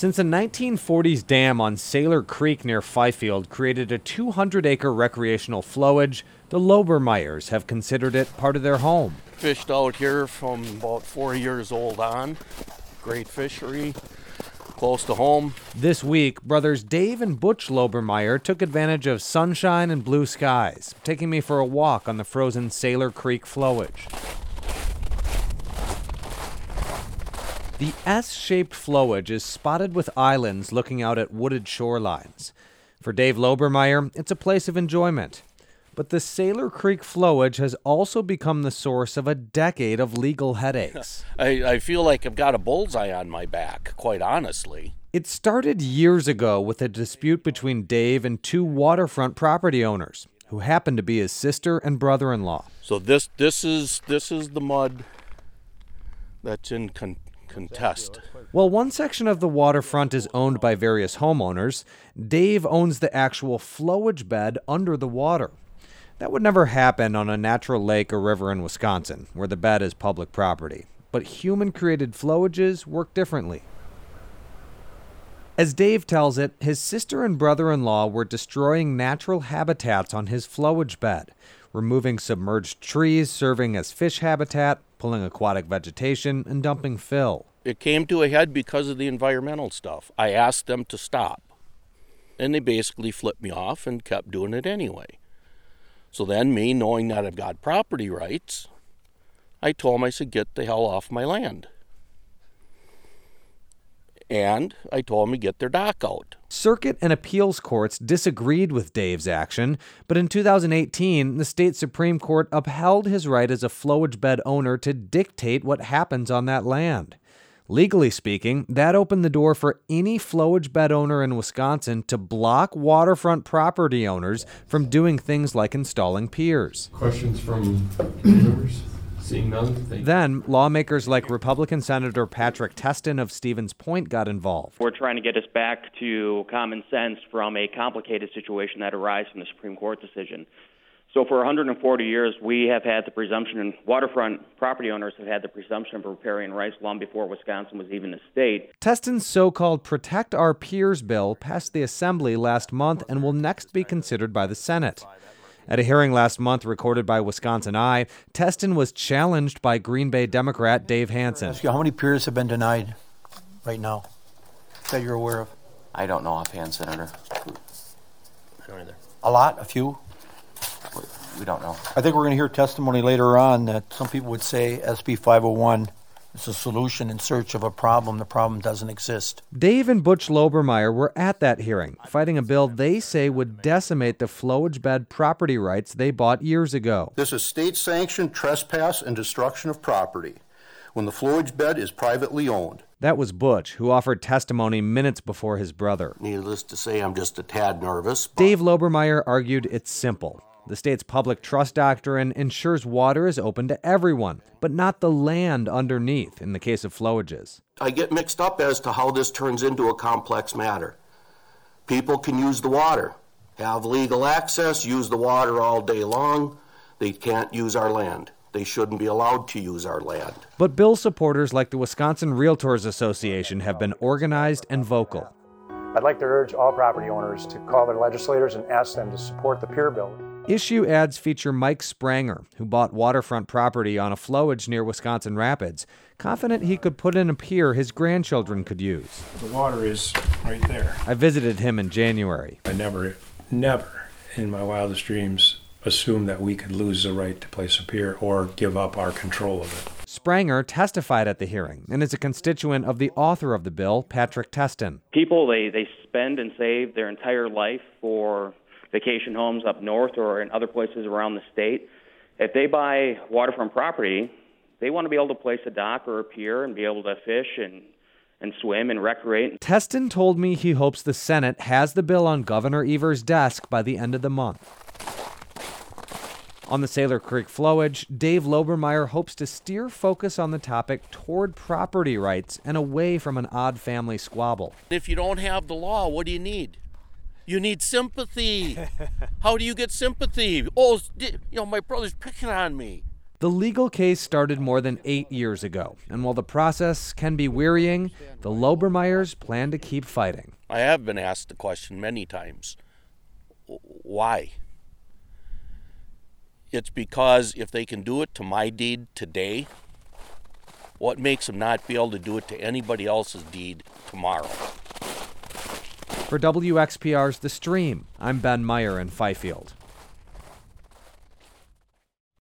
Since a 1940s dam on Sailor Creek near Fifield created a 200-acre recreational flowage, the Lobermeyers have considered it part of their home. Fished out here from about 4 years old on. Great fishery, close to home. This week, brothers Dave and Butch Lobermeyer took advantage of sunshine and blue skies, taking me for a walk on the frozen Sailor Creek flowage. The S-shaped flowage is spotted with islands looking out at wooded shorelines. For Dave Lobermeyer, it's a place of enjoyment. But the Sailor Creek flowage has also become the source of a decade of legal headaches. I feel like I've got a bullseye on my back, quite honestly. It started years ago with a dispute between Dave and two waterfront property owners, who happened to be his sister and brother-in-law. So this is the mud that's in contest. While one section of the waterfront is owned by various homeowners, Dave owns the actual flowage bed under the water. That would never happen on a natural lake or river in Wisconsin, where the bed is public property. But human-created flowages work differently. As Dave tells it, his sister and brother-in-law were destroying natural habitats on his flowage bed, removing submerged trees serving as fish habitat, pulling aquatic vegetation, and dumping fill. It came to a head because of the environmental stuff. I asked them to stop, and they basically flipped me off and kept doing it anyway. So then me, knowing that I've got property rights, I told them, I said, get the hell off my land. And I told them to get their dock out. Circuit and appeals courts disagreed with Dave's action, but in 2018, the state Supreme Court upheld his right as a flowage bed owner to dictate what happens on that land. Legally speaking, that opened the door for any flowage bed owner in Wisconsin to block waterfront property owners from doing things like installing piers. Questions from members? Seeing none? Then, lawmakers like Republican Senator Patrick Testin of Stevens Point got involved. We're trying to get us back to common sense from a complicated situation that arose from the Supreme Court decision. So for 140 years, we have had the presumption, and waterfront property owners have had the presumption of riparian rights long before Wisconsin was even a state. Testin's so-called Protect Our Piers bill passed the Assembly last month and will next be considered by the Senate. At a hearing last month recorded by Wisconsin Eye, Testin was challenged by Green Bay Democrat Dave Hansen. How many piers have been denied right now that you're aware of? I don't know offhand, Senator. I don't either. A lot? A few? We don't know. I think we're going to hear testimony later on that some people would say SB 501 is a solution in search of a problem. The problem doesn't exist. Dave and Butch Lobermeyer were at that hearing, fighting a bill they say would decimate the flowage bed property rights they bought years ago. This is state-sanctioned trespass and destruction of property when the flowage bed is privately owned. That was Butch, who offered testimony minutes before his brother. Needless to say, I'm just a tad nervous. Dave Lobermeyer argued it's simple. The state's public trust doctrine ensures water is open to everyone, but not the land underneath in the case of flowages. I get mixed up as to how this turns into a complex matter. People can use the water, have legal access, use the water all day long. They can't use our land. They shouldn't be allowed to use our land. But bill supporters like the Wisconsin Realtors Association have been organized and vocal. I'd like to urge all property owners to call their legislators and ask them to support the pier bill. Issue ads feature Mike Spranger, who bought waterfront property on a flowage near Wisconsin Rapids, confident he could put in a pier his grandchildren could use. The water is right there. I visited him in January. I never in my wildest dreams assumed that we could lose the right to place a pier or give up our control of it. Spranger testified at the hearing and is a constituent of the author of the bill, Patrick Testin. People, they spend and save their entire life for vacation homes up north or in other places around the state. If they buy waterfront property, they want to be able to place a dock or a pier and be able to fish and swim and recreate. Testin told me he hopes the Senate has the bill on Governor Evers' desk by the end of the month. On the Sailor Creek flowage, Dave Lobermeyer hopes to steer focus on the topic toward property rights and away from an odd family squabble. If you don't have the law, what do you need? You need sympathy. How do you get sympathy? Oh, my brother's picking on me. The legal case started more than 8 years ago, and while the process can be wearying, the Lobermeyers plan to keep fighting. I have been asked the question many times, why? It's because if they can do it to my deed today, what makes them not be able to do it to anybody else's deed tomorrow? For WXPR's The Stream, I'm Ben Meyer in Fifield.